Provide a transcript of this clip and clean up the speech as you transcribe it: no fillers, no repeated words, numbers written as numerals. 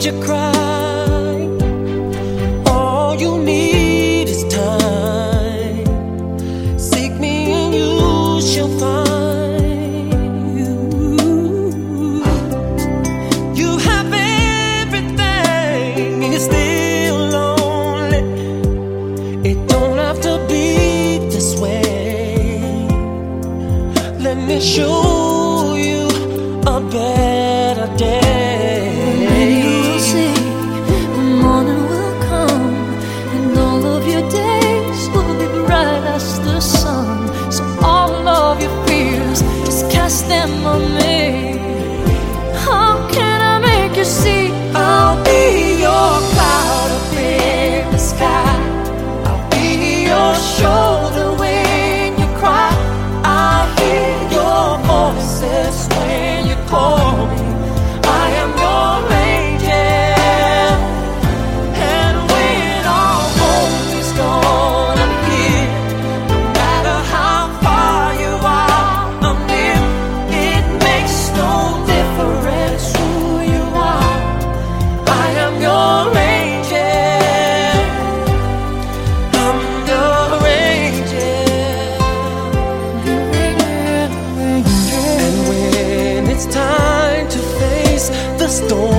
you cry. All you need is time. Seek me and you shall find. You have everything and you're still lonely. It don't have to be this way. Let me show you a better day. You'll see the morning will come, and all of your days will be bright as the sun. So all of your fears, just cast them on me. How can I make you see? I'll be your cloud up in the sky. I'll be your shoulder when you cry. I'll hear your voices when you call me. I am your angel, and when all hope is gone, I'm here. No matter how far you are, I'm near. It makes no difference who you are. I am your angel. I'm your angel. And when it's time to face the storm